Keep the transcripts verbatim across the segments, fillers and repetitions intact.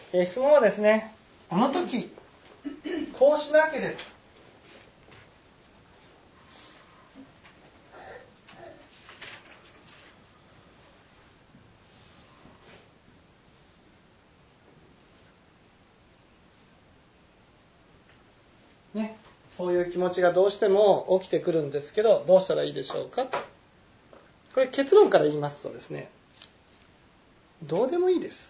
えー、質問はですね、あの時こうしなければね、そういう気持ちがどうしても起きてくるんですけど、どうしたらいいでしょうか。これ結論から言いますとですね、どうでもいいです。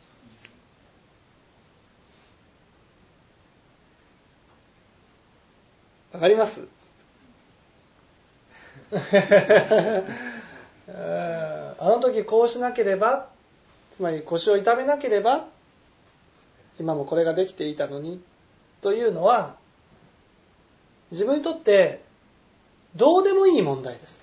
わかりますあの時こうしなければ、つまり腰を痛めなければ今もこれができていたのにというのは、自分にとってどうでもいい問題です。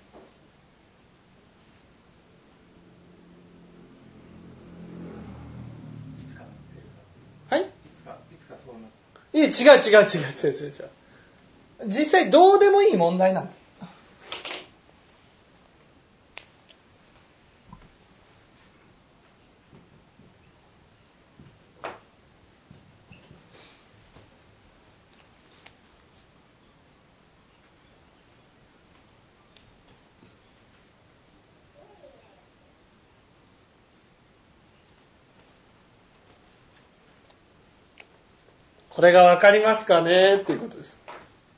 はい？いえ、違う違う違う違う違う違う。実際どうでもいい問題なんです。これがわかりますかねっていうことです。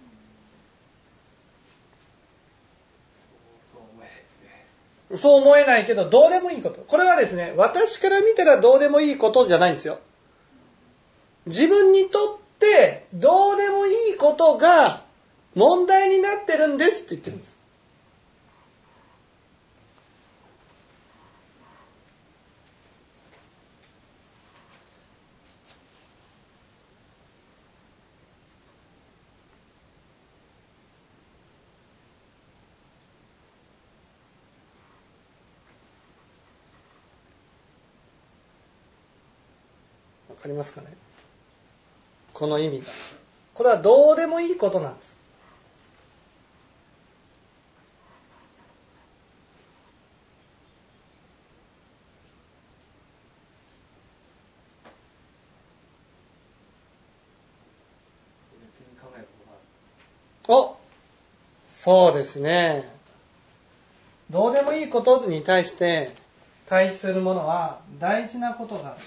そう思えないけど、どうでもいいこと。これはですね、私から見たらどうでもいいことじゃないんですよ。自分にとってどうでもいいことが問題になってるんですって言ってるんです。わかりますかね？この意味が。これはどうでもいいことなんです。お、そうですね。どうでもいいことに対して対比するものは大事なことがある。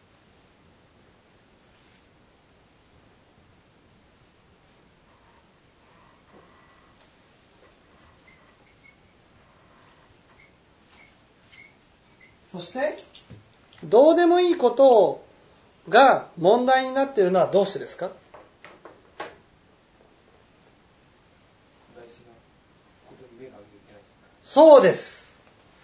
そしてどうでもいいことが問題になっているのはどうしてですか？そうです。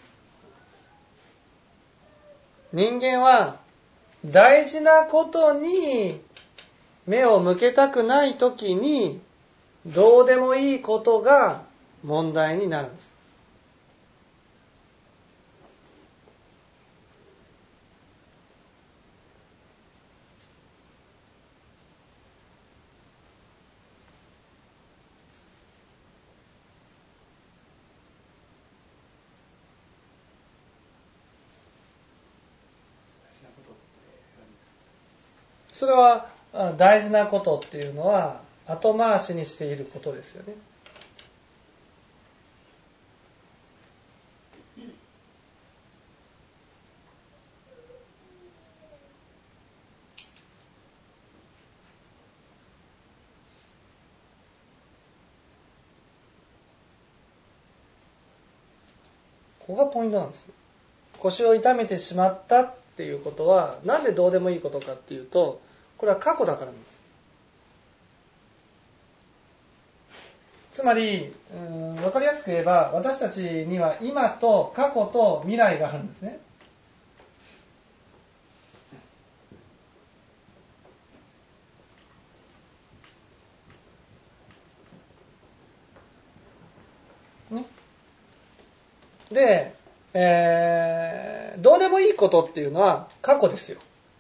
人間は大事なことに目を向けたくないときにどうでもいいことが問題になるんです。それは大事なことっていうのは後回しにしていることですよね。ここがポイントなんです。腰を痛めてしまったっていうことはなんでどうでもいいことかっていうと、これは過去だからなんです。つまり、うん、分かりやすく言えば私たちには今と過去と未来があるんですね。ね。で、えー、どうでもいいことっていうのは過去ですよ。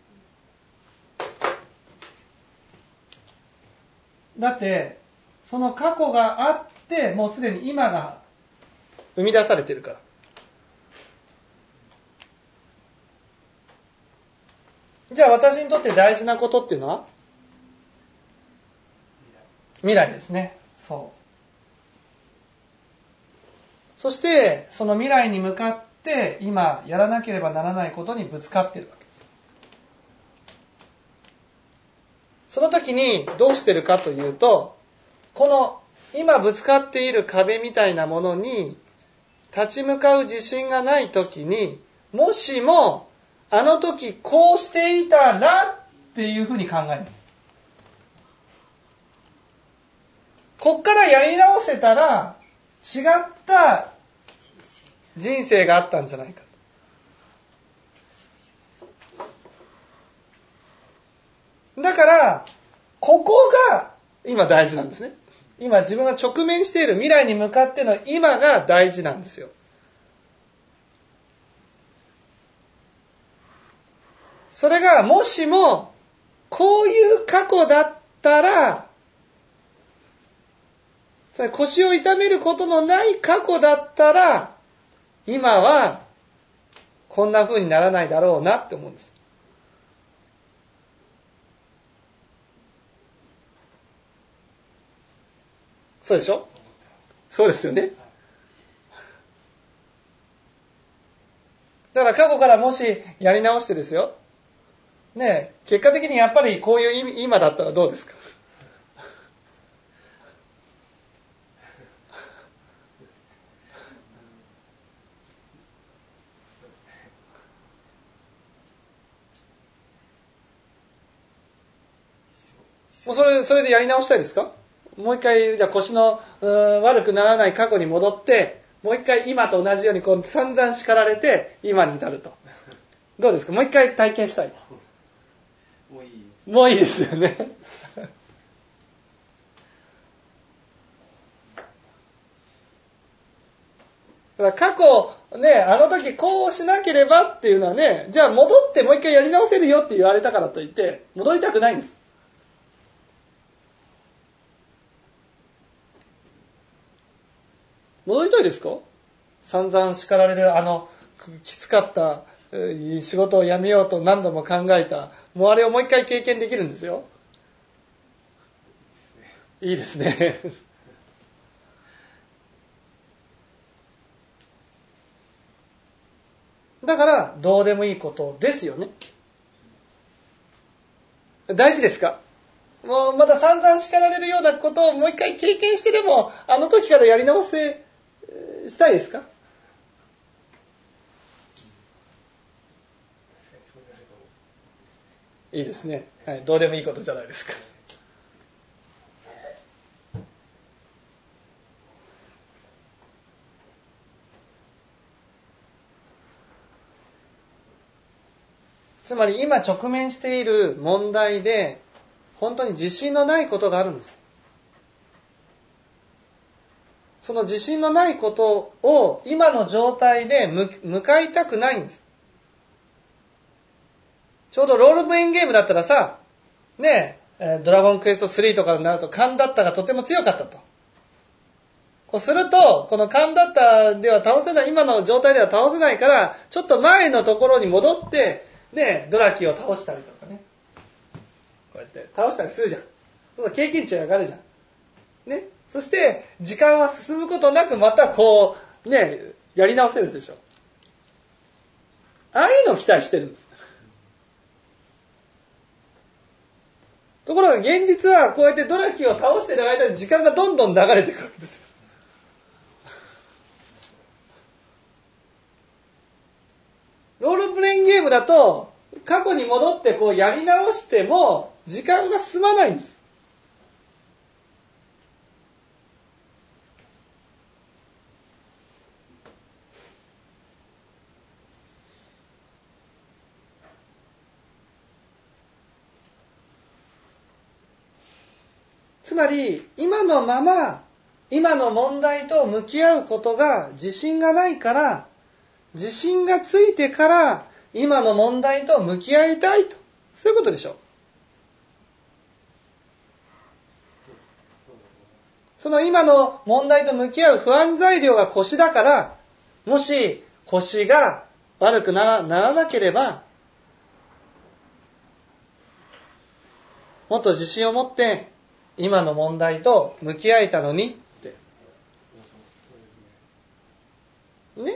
だってその過去があってもうすでに今が生み出されているから。 じゃあ私にとって大事なことっていうのは未来ですね。そう。そしてその未来に向かって今やらなければならないことにぶつかっているわけです。その時にどうしてるかというと、この今ぶつかっている壁みたいなものに立ち向かう自信がない時に、もしもあの時こうしていたらっていうふうに考えます。こっからやり直せたら違った人生があったんじゃないか。だからここが今大事なんですね。今自分が直面している未来に向かっての今が大事なんですよ。それがもしもこういう過去だったら、腰を痛めることのない過去だったら、今はこんな風にならないだろうなって思うんです。そうでしょ？そうですよね。だから過去からもしやり直してですよ。ねえ、結果的にやっぱりこういう今だったらどうですか？もうそれ、それでやり直したいですか？もう一回、じゃあ腰のうーん悪くならない過去に戻って、もう一回今と同じようにこう散々叱られて今に至ると。どうですか？もう一回体験したい。 もういい。 もういいですよね。だから過去、ね、あの時こうしなければっていうのはね、じゃあ戻ってもう一回やり直せるよって言われたからといって、戻りたくないんです。戻りたいですか？散々叱られるあのきつかった仕事を辞めようと何度も考えた、もうあれをもう一回経験できるんですよ。いいですね。だからどうでもいいことですよね。大事ですか？もうまた散々叱られるようなことをもう一回経験してでもあの時からやり直せしたいですか？いいですね、はい、どうでもいいことじゃないですか。つまり今直面している問題で本当に自信のないことがあるんです。その自信のないことを今の状態で向かいたくないんです。ちょうどロールプレイングゲームだったらさ、ねえ、ドラゴンクエストスリーとかになるとカンダッタがとても強かったと。こうすると、このカンダッタでは倒せない、今の状態では倒せないから、ちょっと前のところに戻って、ね、ドラキを倒したりとかね。こうやって倒したりするじゃん。そうすると経験値が上がるじゃん。ね。そして、時間は進むことなくまたこう、ね、やり直せるでしょ。ああいうのを期待してるんです。ところが現実はこうやってドラキを倒している間に時間がどんどん流れていくわけですよ。ロールプレイングゲームだと過去に戻ってこうやり直しても時間が進まないんです。つまり今のまま今の問題と向き合うことが自信がないから、自信がついてから今の問題と向き合いたいと、そういうことでしょう。その今の問題と向き合う不安材料が腰だから、もし腰が悪くなら、ならなければもっと自信を持って今の問題と向き合えたのにってね。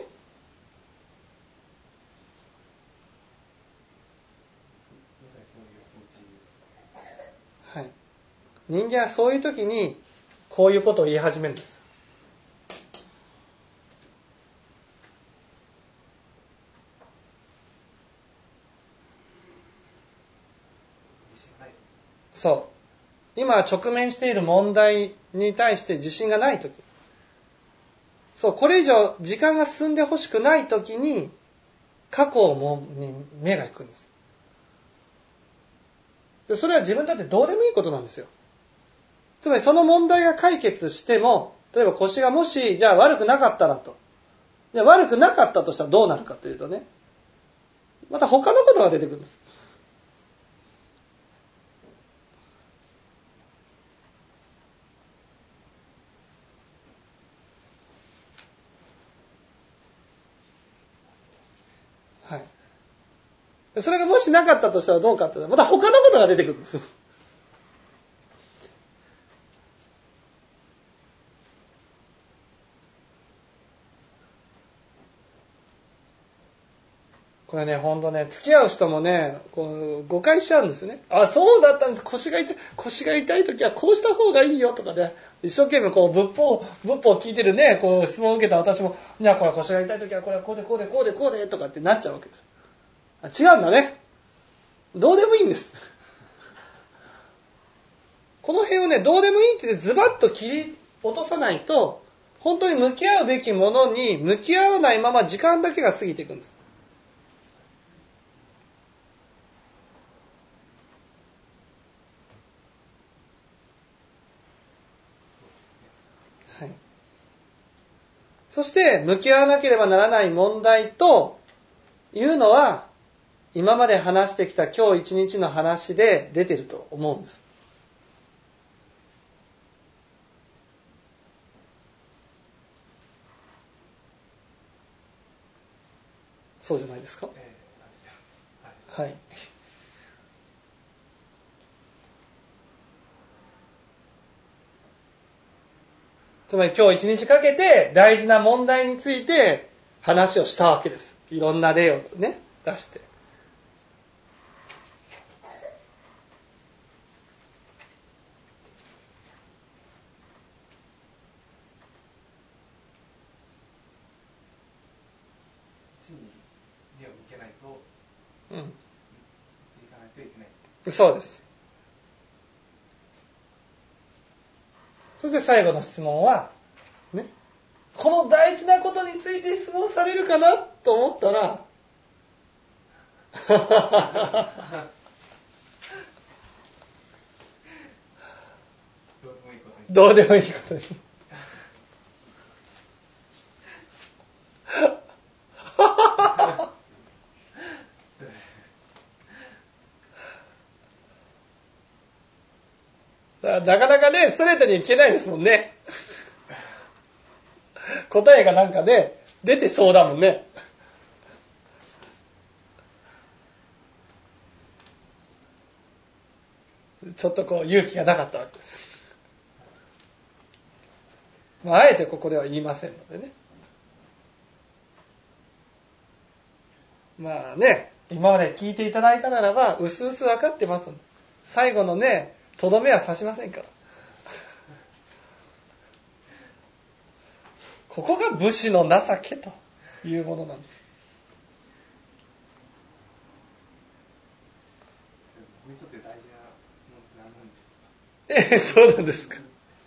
はい。人間はそういう時にこういうことを言い始めるんです。そう。今直面している問題に対して自信がない時。そう、これ以上時間が進んでほしくない時に過去をに目が行くんです。でそれは自分にとってどうでもいいことなんですよ。つまりその問題が解決しても、例えば腰がもしじゃあ悪くなかったらと。じゃあ悪くなかったとしたらどうなるかというとね、また他のことが出てくるんです。はい。それがもしなかったとしたらどうかってまた他のことが出てくるんです。これね、ほんとね、付き合う人もね、こう誤解しちゃうんですね。あ、そうだったんです。腰が痛い、腰が痛いときはこうした方がいいよとかね、一生懸命こう仏法、仏法を聞いてるね、こう質問を受けた私も、いや、これ腰が痛いときはこれはこうでこうでこうでこうでとかってなっちゃうわけです。あ、違うんだね。どうでもいいんです。この辺をね、どうでもいいってズバッと切り落とさないと、本当に向き合うべきものに向き合わないまま時間だけが過ぎていくんです。はい。そして向き合わなければならない問題というのは、今まで話してきた今日一日の話で出てると思うんです。そうじゃないですか。はい。つまり今日一日かけて大事な問題について話をしたわけです。いろんな例をね、出して。 目を向けないと、 うん。いかないといけない。 そうです。そして最後の質問は、ね、この大事なことについて質問されるかなと思ったら、どうでもいいことに。なかなかね、ストレートにいけないですもんね。答えがなんかね、出てそうだもんね。ちょっとこう勇気がなかったわけです。まあ、あえてここでは言いませんのでね。まあね、今まで聞いていただいたならば、うすうす分かってますので。最後のね、とどめは刺しませんから。ここが武士の情けというものなんです。 僕にとって大事なものって何なんでしょうか。 ええ、そうなんですか。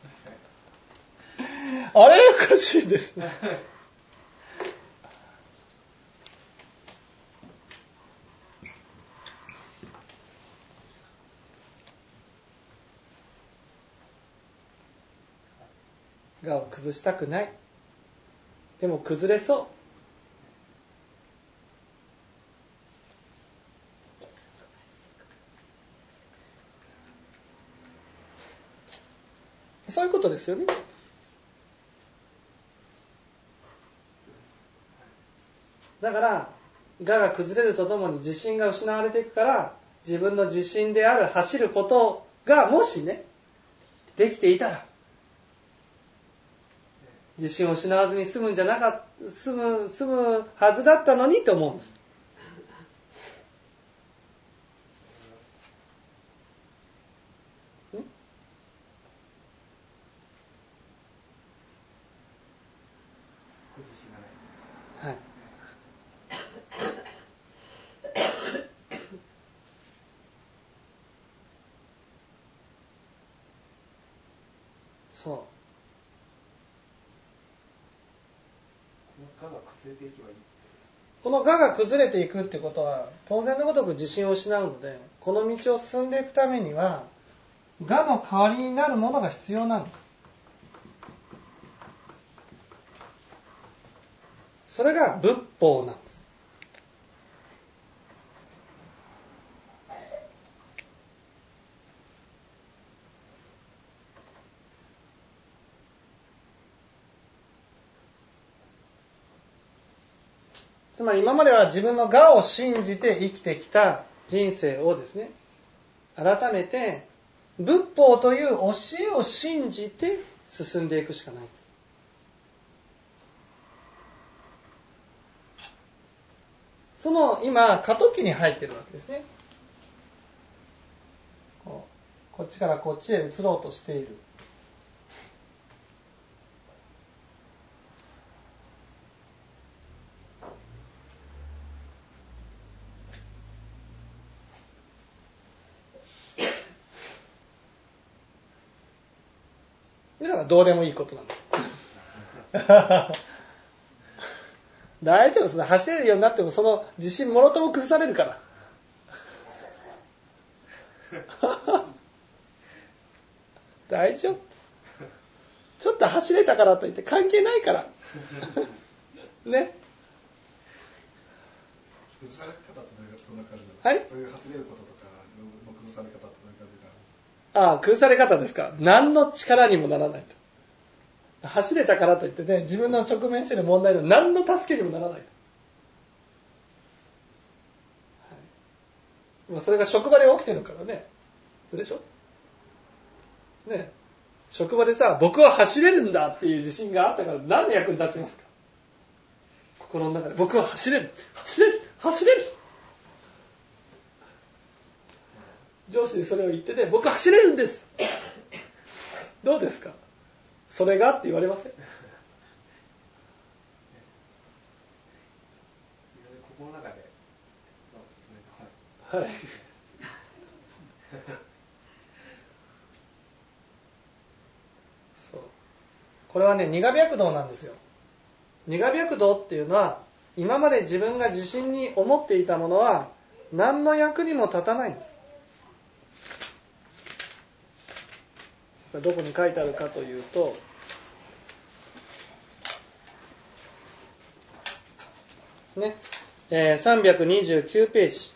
あれおかしいですね。我を崩したくない。でも崩れそう。そういうことですよね。だから我が崩れるとともに自信が失われていくから、自分の自信である走ることがもしね、できていたら、自信を失わずに済むんじゃなかった、済む、済むはずだったのにと思うんです。ね、 自信がない。 はい。そう。 この我が崩れていけばいい。 この我が崩れていくってことは当然のごとく自信を失うので、この道を進んでいくためには我の代わりになるものが必要なんです。それが仏法なんです。つまり今までは自分の我を信じて生きてきた人生をですね、改めて仏法という教えを信じて進んでいくしかないんです。その今過渡期に入っているわけですね。こう、こっちからこっちへ移ろうとしている。だからどうでもいいことなんです。大丈夫ですね。走れるようになってもその自信もろとも崩されるから。大丈夫。ちょっと走れたからといって関係ないから。ね。 崩され方ってどんな感じなんですか？はい。 そういう走れることとかの崩され方ってどんな感じなんですか？ ああ、崩され方ですか。何の力にもならないと。走れたからといってね、自分の直面している問題の何の助けにもならないと。はい、それが職場で起きてるからね。そうでしょ？ね。職場でさ、僕は走れるんだっていう自信があったから何の役に立ちますか？心の中で僕は走れる、走れる、走れる。上司にそれを言ってて、僕は走れるんです。どうですか？それがって言われません？ 心の中で、 はい。そう。これはね、二我白道なんですよ。二我白道っていうのは、今まで自分が自信に思っていたものは何の役にも立たないんです。どこに書いてあるかというと、ね、えー、さんびゃくにじゅうきゅうページ。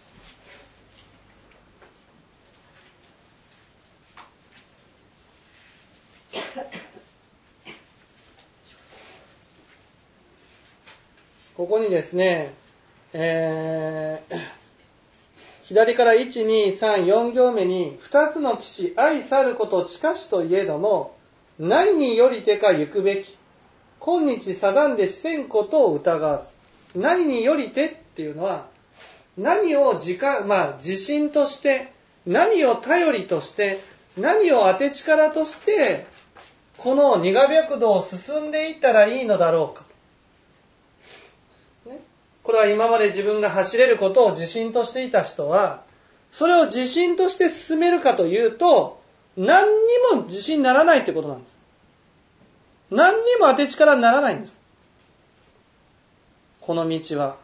ここにですね、えー、左からいち、に、さん、よん行目に二つの騎士愛さること近しといえども何によりてか行くべき今日定んでしせんことを疑わず。何によりてっていうのは何を自覚、まあ自信として何を頼りとして何を当て力としてこの二我白道を進んでいったらいいのだろうか、ね、これは今まで自分が走れることを自信としていた人はそれを自信として進めるかというと何にも自信にならないってことなんです。何にも当て力にならないんです。この道は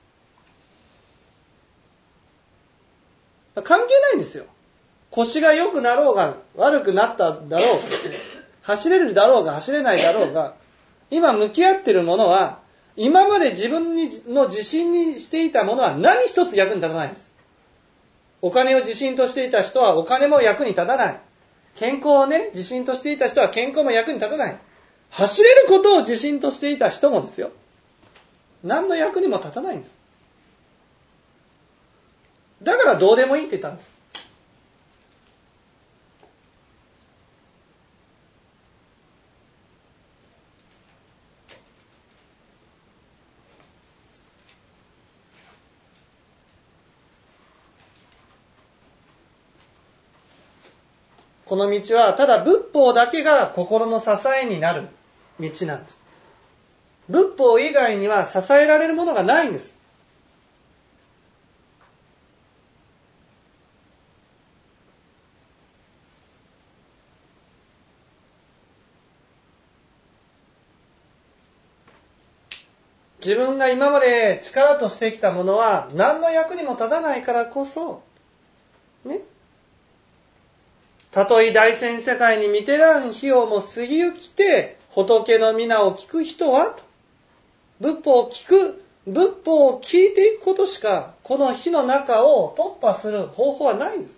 関係ないんですよ。腰が良くなろうが悪くなっただろうが走れるだろうが走れないだろうが今向き合っているものは今まで自分の自信にしていたものは何一つ役に立たないんです。お金を自信としていた人はお金も役に立たない。健康をね自信としていた人は健康も役に立たない。走れることを自信としていた人もですよ、何の役にも立たないんです。だからどうでもいいって言ったんです。 この道はただ仏法だけが心の支えになる道なんです。仏法以外には支えられるものがないんです。自分が今まで力としてきたものは何の役にも立たないからこそ、ね。たとえ大千世界に見てらん費用も過ぎゆきて、仏の皆を聞く人は、仏法を聞く、仏法を聞いていくことしか、この火の中を突破する方法はないんです。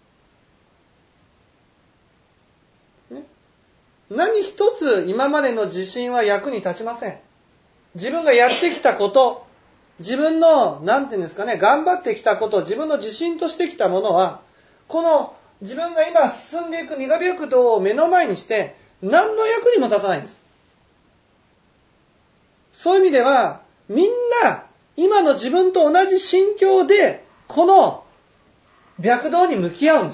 ね、何一つ今までの自信は役に立ちません。自分がやってきたこと、自分の、なんていうんですかね、頑張ってきたこと、自分の自信としてきたものは、この自分が今進んでいく苦白道を目の前にして、何の役にも立たないんです。そういう意味では、みんな、今の自分と同じ心境で、この白道に向き合うんです。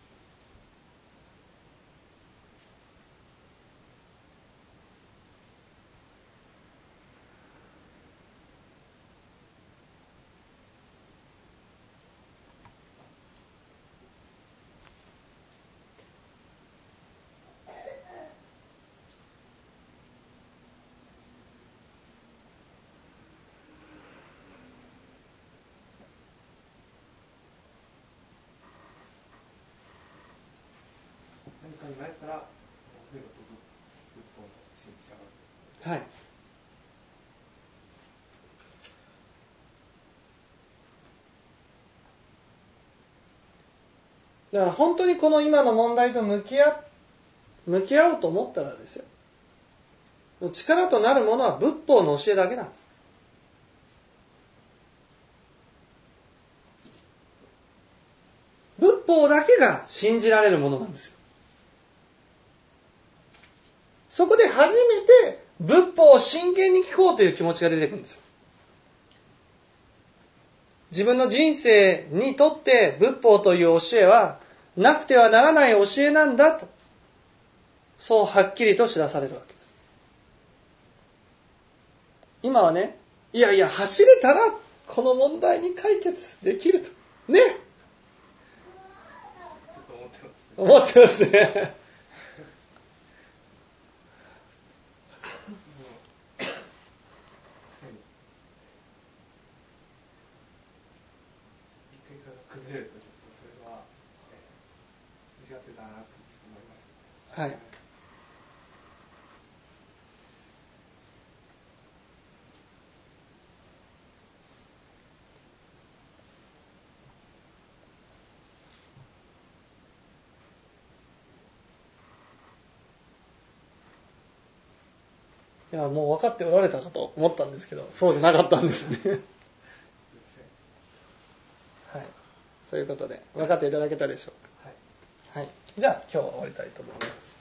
何かになったら、とにかく仏法の信じ上がる。 はい。だから本当にこの今の問題と向き合、向き合おうと思ったらですよ。力となるものは仏法の教えだけなんです。仏法だけが信じられるものなんですよ。そこで初めて仏法を真剣に聞こうという気持ちが出てくるんですよ。自分の人生にとって仏法という教えはなくてはならない教えなんだと、そうはっきりと知らされるわけです。今はね、いやいや走れたらこの問題に解決できるとね、 ちょっと思ってますね。 思ってますね。 崩れるとちょっとそれは、えー、間違ってたなとちょっと思いました。 はい。いや、もう分かっておられたかと思ったんですけど、そうじゃなかったんですね。はい。そういうことで、分かっていただけたでしょうか。はい。はい。じゃあ、今日は終わりたいと思います。